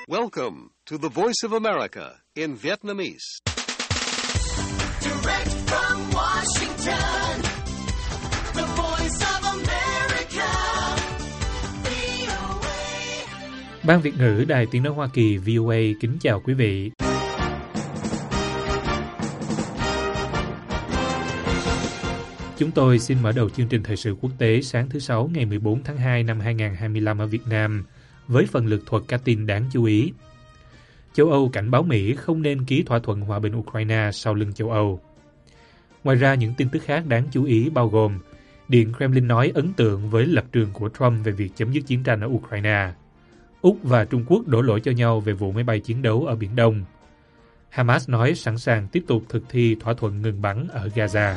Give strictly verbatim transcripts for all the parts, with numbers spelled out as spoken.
Welcome to the Voice of America in Vietnamese. Direct from Washington, the Voice of America, vê o a. Ban Việt ngữ Đài Tiếng nói Hoa Kỳ vê o a kính chào quý vị. Chúng tôi xin mở đầu chương trình thời sự quốc tế sáng thứ Sáu ngày mười bốn tháng hai năm hai nghìn không trăm hai mươi lăm ở Việt Nam với phần lược thuật các tin đáng chú ý. Châu Âu cảnh báo Mỹ không nên ký thỏa thuận hòa bình Ukraine sau lưng châu Âu. Ngoài ra, những tin tức khác đáng chú ý bao gồm Điện Kremlin nói ấn tượng với lập trường của Trump về việc chấm dứt chiến tranh ở Ukraine. Úc và Trung Quốc đổ lỗi cho nhau về vụ máy bay chiến đấu ở Biển Đông. Hamas nói sẵn sàng tiếp tục thực thi thỏa thuận ngừng bắn ở Gaza.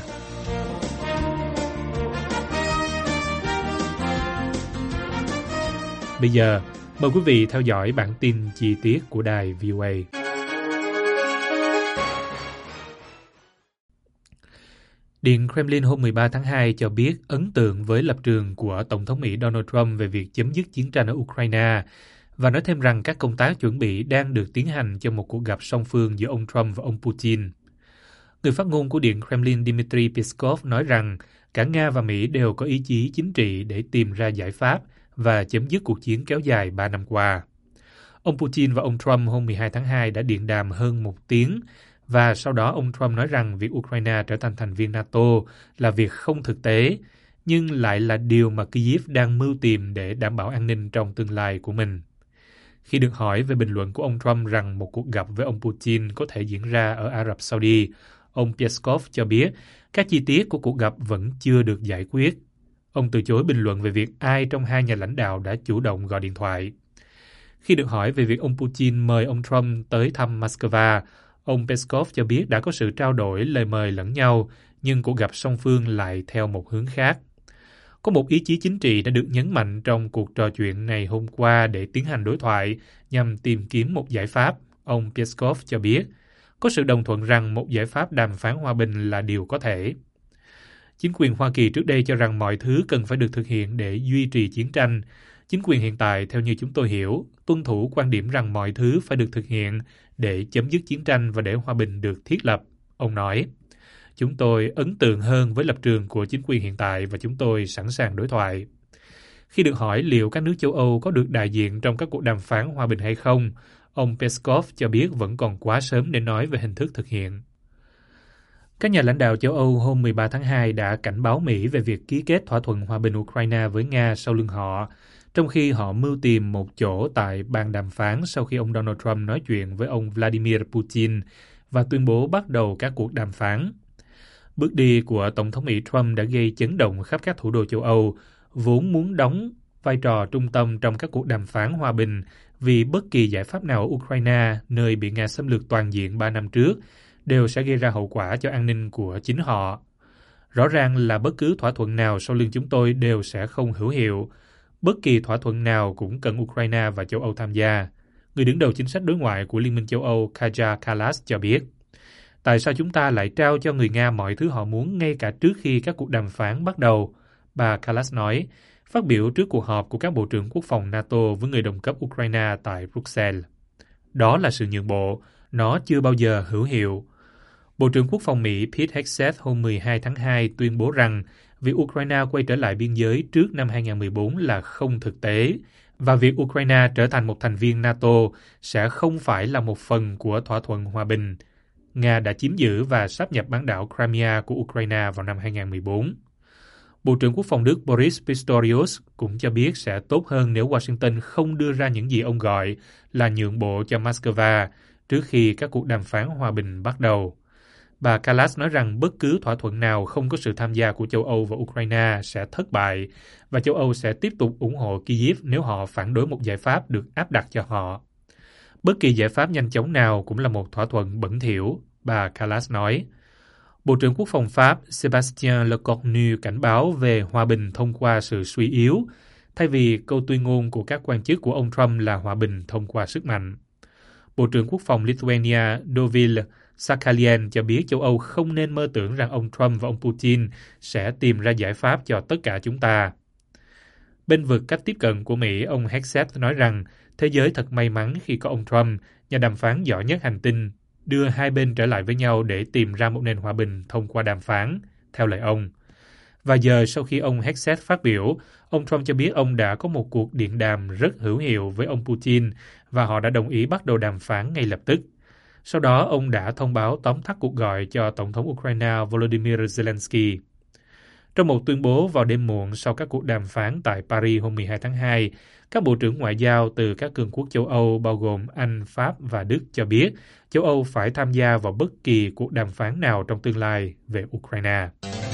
Bây giờ, mời quý vị theo dõi bản tin chi tiết của đài vê o a. Điện Kremlin hôm mười ba tháng hai cho biết ấn tượng với lập trường của Tổng thống Mỹ Donald Trump về việc chấm dứt chiến tranh ở Ukraine và nói thêm rằng các công tác chuẩn bị đang được tiến hành cho một cuộc gặp song phương giữa ông Trump và ông Putin. Người phát ngôn của Điện Kremlin Dmitry Peskov nói rằng cả Nga và Mỹ đều có ý chí chính trị để tìm ra giải pháp và chấm dứt cuộc chiến kéo dài ba năm qua. Ông Putin và ông Trump hôm mười hai tháng hai đã điện đàm hơn một tiếng và sau đó ông Trump nói rằng việc Ukraine trở thành thành viên NATO là việc không thực tế, nhưng lại là điều mà Kyiv đang mưu tìm để đảm bảo an ninh trong tương lai của mình. Khi được hỏi về bình luận của ông Trump rằng một cuộc gặp với ông Putin có thể diễn ra ở Ả Rập Saudi, ông Peskov cho biết các chi tiết của cuộc gặp vẫn chưa được giải quyết. Ông từ chối bình luận về việc ai trong hai nhà lãnh đạo đã chủ động gọi điện thoại. Khi được hỏi về việc ông Putin mời ông Trump tới thăm Moscow, ông Peskov cho biết đã có sự trao đổi lời mời lẫn nhau, nhưng cuộc gặp song phương lại theo một hướng khác. Có một ý chí chính trị đã được nhấn mạnh trong cuộc trò chuyện ngày hôm qua để tiến hành đối thoại nhằm tìm kiếm một giải pháp, ông Peskov cho biết. Có sự đồng thuận rằng một giải pháp đàm phán hòa bình là điều có thể. Chính quyền Hoa Kỳ trước đây cho rằng mọi thứ cần phải được thực hiện để duy trì chiến tranh. Chính quyền hiện tại, theo như chúng tôi hiểu, tuân thủ quan điểm rằng mọi thứ phải được thực hiện để chấm dứt chiến tranh và để hòa bình được thiết lập, ông nói. Chúng tôi ấn tượng hơn với lập trường của chính quyền hiện tại và chúng tôi sẵn sàng đối thoại. Khi được hỏi liệu các nước châu Âu có được đại diện trong các cuộc đàm phán hòa bình hay không, ông Peskov cho biết vẫn còn quá sớm để nói về hình thức thực hiện. Các nhà lãnh đạo châu Âu hôm mười ba tháng hai đã cảnh báo Mỹ về việc ký kết thỏa thuận hòa bình Ukraine với Nga sau lưng họ, trong khi họ mưu tìm một chỗ tại bàn đàm phán sau khi ông Donald Trump nói chuyện với ông Vladimir Putin và tuyên bố bắt đầu các cuộc đàm phán. Bước đi của Tổng thống Mỹ Trump đã gây chấn động khắp các thủ đô châu Âu, vốn muốn đóng vai trò trung tâm trong các cuộc đàm phán hòa bình vì bất kỳ giải pháp nào ở Ukraine, nơi bị Nga xâm lược toàn diện ba năm trước, đều sẽ gây ra hậu quả cho an ninh của chính họ. Rõ ràng là bất cứ thỏa thuận nào sau lưng chúng tôi đều sẽ không hữu hiệu. Bất kỳ thỏa thuận nào cũng cần Ukraine và châu Âu tham gia. Người đứng đầu chính sách đối ngoại của Liên minh châu Âu Kaja Kallas cho biết. Tại sao chúng ta lại trao cho người Nga mọi thứ họ muốn ngay cả trước khi các cuộc đàm phán bắt đầu? Bà Kallas nói, phát biểu trước cuộc họp của các bộ trưởng quốc phòng NATO với người đồng cấp Ukraine tại Bruxelles. Đó là sự nhượng bộ. Nó chưa bao giờ hữu hiệu. Bộ trưởng Quốc phòng Mỹ Pete Hegseth hôm mười hai tháng hai tuyên bố rằng việc Ukraine quay trở lại biên giới trước năm hai nghìn không trăm mười bốn là không thực tế và việc Ukraine trở thành một thành viên NATO sẽ không phải là một phần của thỏa thuận hòa bình. Nga đã chiếm giữ và sáp nhập bán đảo Crimea của Ukraine vào năm hai nghìn không trăm mười bốn. Bộ trưởng Quốc phòng Đức Boris Pistorius cũng cho biết sẽ tốt hơn nếu Washington không đưa ra những gì ông gọi là nhượng bộ cho Moscow trước khi các cuộc đàm phán hòa bình bắt đầu. Bà Kallas nói rằng bất cứ thỏa thuận nào không có sự tham gia của châu Âu và Ukraine sẽ thất bại và châu Âu sẽ tiếp tục ủng hộ Kyiv nếu họ phản đối một giải pháp được áp đặt cho họ. Bất kỳ giải pháp nhanh chóng nào cũng là một thỏa thuận bẩn thỉu, bà Kallas nói. Bộ trưởng Quốc phòng Pháp Sébastien Lecornu cảnh báo về hòa bình thông qua sự suy yếu, thay vì câu tuyên ngôn của các quan chức của ông Trump là hòa bình thông qua sức mạnh. Bộ trưởng Quốc phòng Lithuania Dovile Sakhalin cho biết châu Âu không nên mơ tưởng rằng ông Trump và ông Putin sẽ tìm ra giải pháp cho tất cả chúng ta. Bên vực cách tiếp cận của Mỹ, ông Hegseth nói rằng thế giới thật may mắn khi có ông Trump, nhà đàm phán giỏi nhất hành tinh, đưa hai bên trở lại với nhau để tìm ra một nền hòa bình thông qua đàm phán, theo lời ông. Và giờ sau khi ông Hegseth phát biểu, ông Trump cho biết ông đã có một cuộc điện đàm rất hữu hiệu với ông Putin và họ đã đồng ý bắt đầu đàm phán ngay lập tức. Sau đó, ông đã thông báo tóm tắt cuộc gọi cho Tổng thống Ukraine Volodymyr Zelensky. Trong một tuyên bố vào đêm muộn sau các cuộc đàm phán tại Paris hôm mười hai tháng hai, các bộ trưởng ngoại giao từ các cường quốc châu Âu bao gồm Anh, Pháp và Đức cho biết châu Âu phải tham gia vào bất kỳ cuộc đàm phán nào trong tương lai về Ukraine.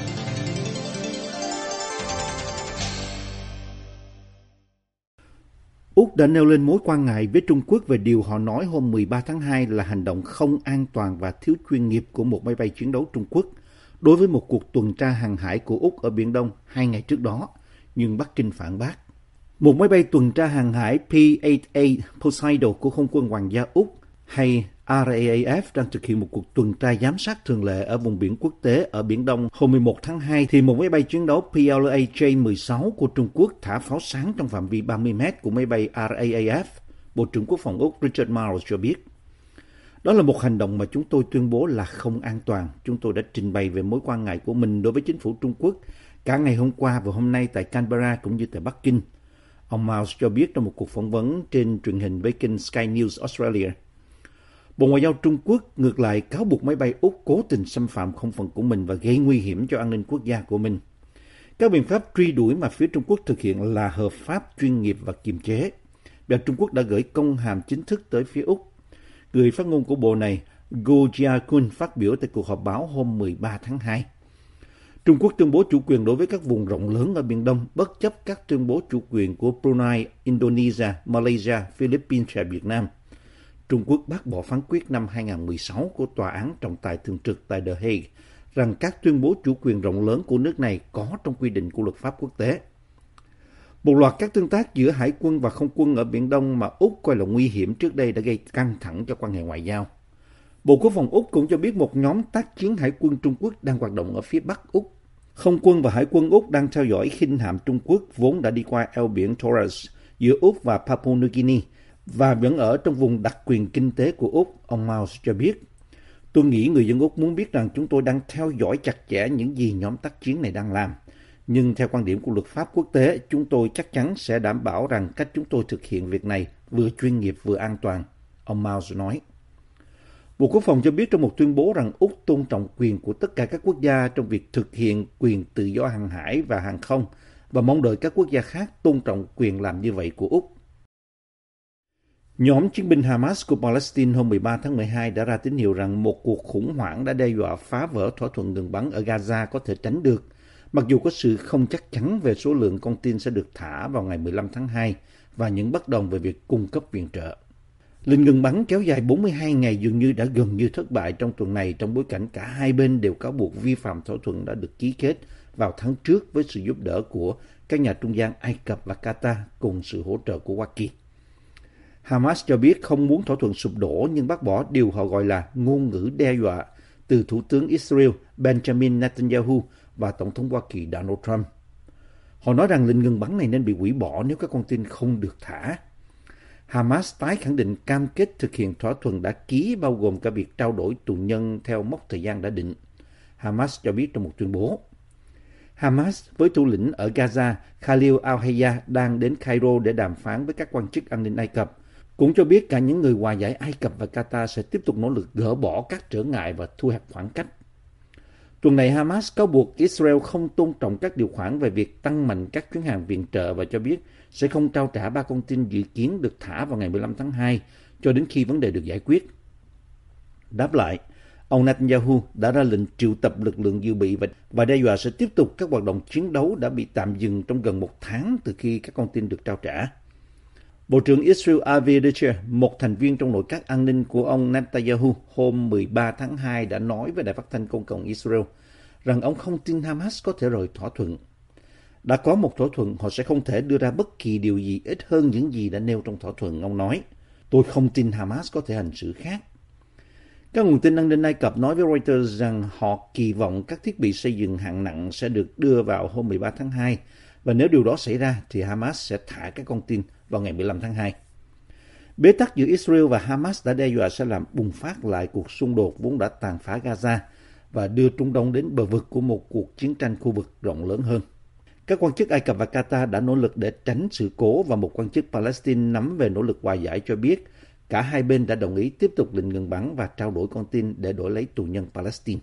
Úc đã nêu lên mối quan ngại với Trung Quốc về điều họ nói hôm mười ba tháng hai là hành động không an toàn và thiếu chuyên nghiệp của một máy bay chiến đấu Trung Quốc đối với một cuộc tuần tra hàng hải của Úc ở Biển Đông hai ngày trước đó, nhưng Bắc Kinh phản bác. Một máy bay tuần tra hàng hải P tám A Poseidon của Không quân Hoàng gia Úc hay R A A F đang thực hiện một cuộc tuần tra giám sát thường lệ ở vùng biển quốc tế ở Biển Đông hôm mười một tháng hai thì một máy bay chiến đấu P L A J mười sáu của Trung Quốc thả pháo sáng trong phạm vi ba mươi mét của máy bay R A A F, Bộ trưởng Quốc phòng Úc Richard Marles cho biết. Đó là một hành động mà chúng tôi tuyên bố là không an toàn. Chúng tôi đã trình bày về mối quan ngại của mình đối với chính phủ Trung Quốc cả ngày hôm qua và hôm nay tại Canberra cũng như tại Bắc Kinh. Ông Marles cho biết trong một cuộc phỏng vấn trên truyền hình với kênh Sky News Australia. Bộ Ngoại giao Trung Quốc ngược lại cáo buộc máy bay Úc cố tình xâm phạm không phận của mình và gây nguy hiểm cho an ninh quốc gia của mình. Các biện pháp truy đuổi mà phía Trung Quốc thực hiện là hợp pháp, chuyên nghiệp và kiềm chế. Và Trung Quốc đã gửi công hàm chính thức tới phía Úc. Người phát ngôn của bộ này, Goh Jia-kun, phát biểu tại cuộc họp báo hôm mười ba tháng hai. Trung Quốc tuyên bố chủ quyền đối với các vùng rộng lớn ở Biển Đông, bất chấp các tuyên bố chủ quyền của Brunei, Indonesia, Malaysia, Philippines và Việt Nam. Trung Quốc bác bỏ phán quyết năm hai không một sáu của Tòa án trọng tài thường trực tại The Hague rằng các tuyên bố chủ quyền rộng lớn của nước này có trong quy định của luật pháp quốc tế. Một loạt các tương tác giữa hải quân và không quân ở Biển Đông mà Úc coi là nguy hiểm trước đây đã gây căng thẳng cho quan hệ ngoại giao. Bộ Quốc phòng Úc cũng cho biết một nhóm tác chiến hải quân Trung Quốc đang hoạt động ở phía Bắc Úc. Không quân và hải quân Úc đang theo dõi khinh hạm Trung Quốc vốn đã đi qua eo biển Torres giữa Úc và Papua New Guinea và vẫn ở trong vùng đặc quyền kinh tế của Úc, ông Miles cho biết. Tôi nghĩ người dân Úc muốn biết rằng chúng tôi đang theo dõi chặt chẽ những gì nhóm tác chiến này đang làm. Nhưng theo quan điểm của luật pháp quốc tế, chúng tôi chắc chắn sẽ đảm bảo rằng cách chúng tôi thực hiện việc này vừa chuyên nghiệp vừa an toàn, ông Miles nói. Bộ Quốc phòng cho biết trong một tuyên bố rằng Úc tôn trọng quyền của tất cả các quốc gia trong việc thực hiện quyền tự do hàng hải và hàng không và mong đợi các quốc gia khác tôn trọng quyền làm như vậy của Úc. Nhóm chiến binh Hamas của Palestine hôm mười ba tháng mười hai đã ra tín hiệu rằng một cuộc khủng hoảng đã đe dọa phá vỡ thỏa thuận ngừng bắn ở Gaza có thể tránh được, mặc dù có sự không chắc chắn về số lượng con tin sẽ được thả vào ngày mười lăm tháng hai và những bất đồng về việc cung cấp viện trợ. Lệnh ngừng bắn kéo dài bốn mươi hai ngày dường như đã gần như thất bại trong tuần này trong bối cảnh cả hai bên đều cáo buộc vi phạm thỏa thuận đã được ký kết vào tháng trước với sự giúp đỡ của các nhà trung gian Ai Cập và Qatar cùng sự hỗ trợ của Hoa Kỳ. Hamas cho biết không muốn thỏa thuận sụp đổ nhưng bác bỏ điều họ gọi là ngôn ngữ đe dọa từ Thủ tướng Israel Benjamin Netanyahu và Tổng thống Hoa Kỳ Donald Trump. Họ nói rằng lệnh ngừng bắn này nên bị hủy bỏ nếu các con tin không được thả. Hamas tái khẳng định cam kết thực hiện thỏa thuận đã ký bao gồm cả việc trao đổi tù nhân theo mốc thời gian đã định. Hamas cho biết trong một tuyên bố. Hamas với thủ lĩnh ở Gaza Khalil al-Hayya đang đến Cairo để đàm phán với các quan chức an ninh Ai Cập. Cũng cho biết cả những người hòa giải Ai Cập và Qatar sẽ tiếp tục nỗ lực gỡ bỏ các trở ngại và thu hẹp khoảng cách. Tuần này Hamas cáo buộc Israel không tôn trọng các điều khoản về việc tăng mạnh các chuyến hàng viện trợ và cho biết sẽ không trao trả ba con tin dự kiến được thả vào ngày mười lăm tháng hai cho đến khi vấn đề được giải quyết. Đáp lại, ông Netanyahu đã ra lệnh triệu tập lực lượng dự bị và, và đe dọa sẽ tiếp tục các hoạt động chiến đấu đã bị tạm dừng trong gần một tháng từ khi các con tin được trao trả. Bộ trưởng Israel Avi Dcher, một thành viên trong nội các an ninh của ông Netanyahu, hôm mười ba tháng hai đã nói với Đài Phát thanh Công cộng Israel rằng ông không tin Hamas có thể rời thỏa thuận. Đã có một thỏa thuận, họ sẽ không thể đưa ra bất kỳ điều gì ít hơn những gì đã nêu trong thỏa thuận, ông nói. Tôi không tin Hamas có thể hành xử khác. Các nguồn tin an ninh Ai Cập nói với Reuters rằng họ kỳ vọng các thiết bị xây dựng hạng nặng sẽ được đưa vào hôm mười ba tháng hai và nếu điều đó xảy ra thì Hamas sẽ thả các con tin vào ngày mười lăm tháng hai. Bế tắc giữa Israel và Hamas đã đe dọa sẽ làm bùng phát lại cuộc xung đột vốn đã tàn phá Gaza và đưa Trung Đông đến bờ vực của một cuộc chiến tranh khu vực rộng lớn hơn. Các quan chức Ai Cập và Qatar đã nỗ lực để tránh sự cố và một quan chức Palestine nắm về nỗ lực hòa giải cho biết cả hai bên đã đồng ý tiếp tục lệnh ngừng bắn và trao đổi con tin để đổi lấy tù nhân Palestine.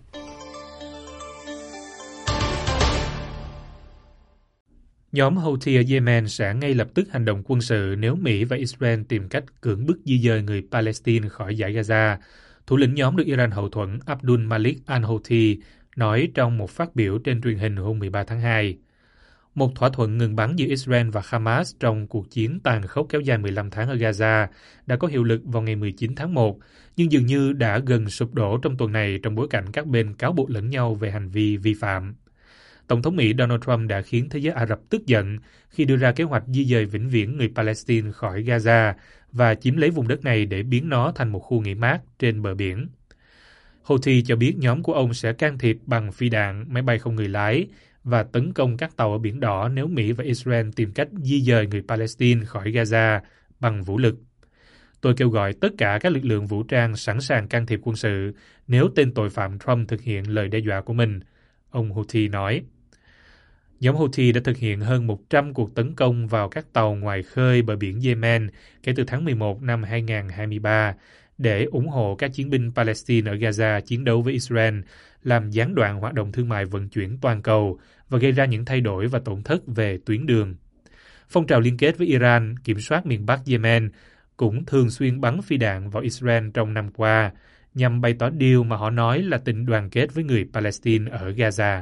Nhóm Houthi ở Yemen sẽ ngay lập tức hành động quân sự nếu Mỹ và Israel tìm cách cưỡng bức di dời người Palestine khỏi dải Gaza. Thủ lĩnh nhóm được Iran hậu thuẫn Abdul Malik al-Houthi nói trong một phát biểu trên truyền hình hôm mười ba tháng hai. Một thỏa thuận ngừng bắn giữa Israel và Hamas trong cuộc chiến tàn khốc kéo dài mười lăm tháng ở Gaza đã có hiệu lực vào ngày mười chín tháng một, nhưng dường như đã gần sụp đổ trong tuần này trong bối cảnh các bên cáo buộc lẫn nhau về hành vi vi phạm. Tổng thống Mỹ Donald Trump đã khiến thế giới Ả Rập tức giận khi đưa ra kế hoạch di dời vĩnh viễn người Palestine khỏi Gaza và chiếm lấy vùng đất này để biến nó thành một khu nghỉ mát trên bờ biển. Houthi cho biết nhóm của ông sẽ can thiệp bằng phi đạn, máy bay không người lái và tấn công các tàu ở Biển Đỏ nếu Mỹ và Israel tìm cách di dời người Palestine khỏi Gaza bằng vũ lực. Tôi kêu gọi tất cả các lực lượng vũ trang sẵn sàng can thiệp quân sự nếu tên tội phạm Trump thực hiện lời đe dọa của mình, ông Houthi nói. Nhóm Houthi đã thực hiện hơn một trăm cuộc tấn công vào các tàu ngoài khơi bờ biển Yemen kể từ tháng mười một năm hai nghìn không trăm hai mươi ba để ủng hộ các chiến binh Palestine ở Gaza chiến đấu với Israel, làm gián đoạn hoạt động thương mại vận chuyển toàn cầu và gây ra những thay đổi và tổn thất về tuyến đường. Phong trào liên kết với Iran kiểm soát miền Bắc Yemen cũng thường xuyên bắn phi đạn vào Israel trong năm qua, nhằm bày tỏ điều mà họ nói là tình đoàn kết với người Palestine ở Gaza.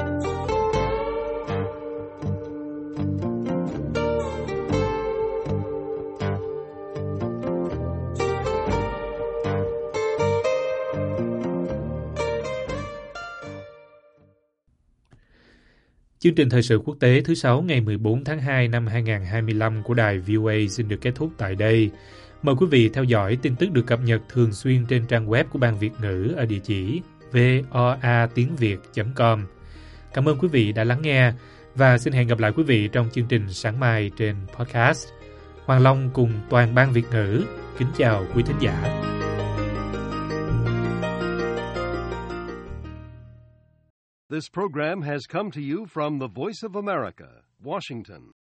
Chương trình thời sự quốc tế thứ sáu ngày mười bốn tháng hai năm hai nghìn không trăm hai mươi lăm của đài vê o a xin được kết thúc tại đây. Mời quý vị theo dõi tin tức được cập nhật thường xuyên trên trang web của Ban Việt ngữ ở địa chỉ voa tiếng việt chấm com. Cảm ơn quý vị đã lắng nghe và xin hẹn gặp lại quý vị trong chương trình sáng mai trên podcast. Hoàng Long cùng toàn Ban Việt ngữ kính chào quý thính giả. This program has come to you from the Voice of America, Washington.